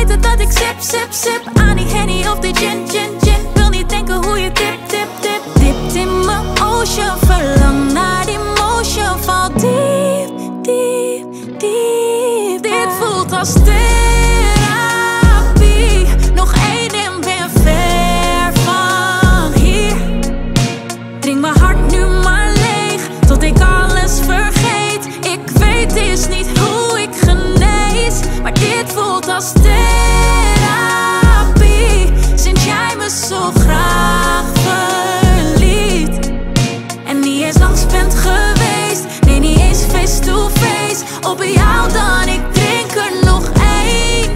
weten dat ik sip, sip, sip aan die Henny of de gin, gin, gin. Wil niet denken hoe je dip, dip, dip. Dipt in mijn ocean, verlang naar die motion. Val diep, diep, diep. Dit voelt als therapie. Nog één en ben ver van hier. Drink mijn hart nu maar leeg, tot ik alles vergeet. Ik weet is niet hoe ik genees, maar dit voelt als therapie. Sinds jij me zo graag verliet en niet eens langs bent geweest. Nee, niet eens face to face. Op jou dan, ik drink er nog één.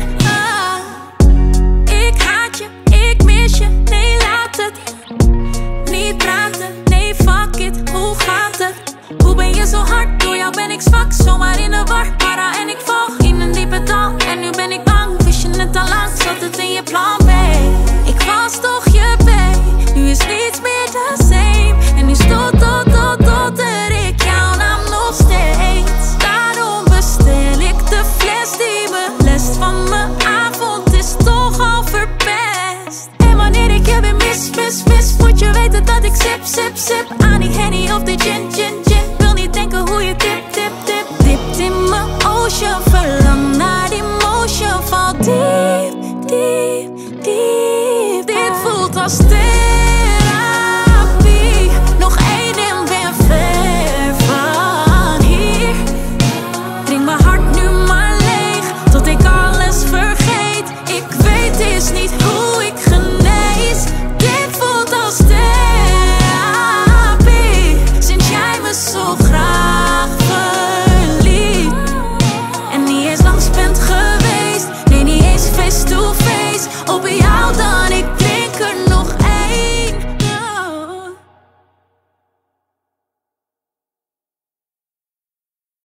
Ik haat je, ik mis je. Nee, laat het niet praten. Nee, fuck it, hoe gaat het? Hoe ben je zo hard? Door jou ben ik zwak, zomaar in de war. Para en ik val in een diepe dal. En nu ben ik bang, wist je het al lang. Zat het in je plan B? Ik was toch je B. Nu is niets meer the same. En nu stotter ik jouw naam nog steeds. Daarom bestel ik de fles die me lest. Van mijn avond is toch al verpest. En wanneer ik je weer mis, moet je weten dat ik sip, sip, sip aan die Henny of de gin, gin, gin. Wil niet denken hoe je dip, dip, dip. Dipt in mijn ocean, verlang naar die motion. Val diep, diep, diep. Dit voelt als therapie. Nog één en ben ver van hier. Drink mijn hart nu maar leeg, tot ik alles vergeet. Ik weet is niet hoe ik genees. Dit voelt als therapie. Sinds jij me zo graag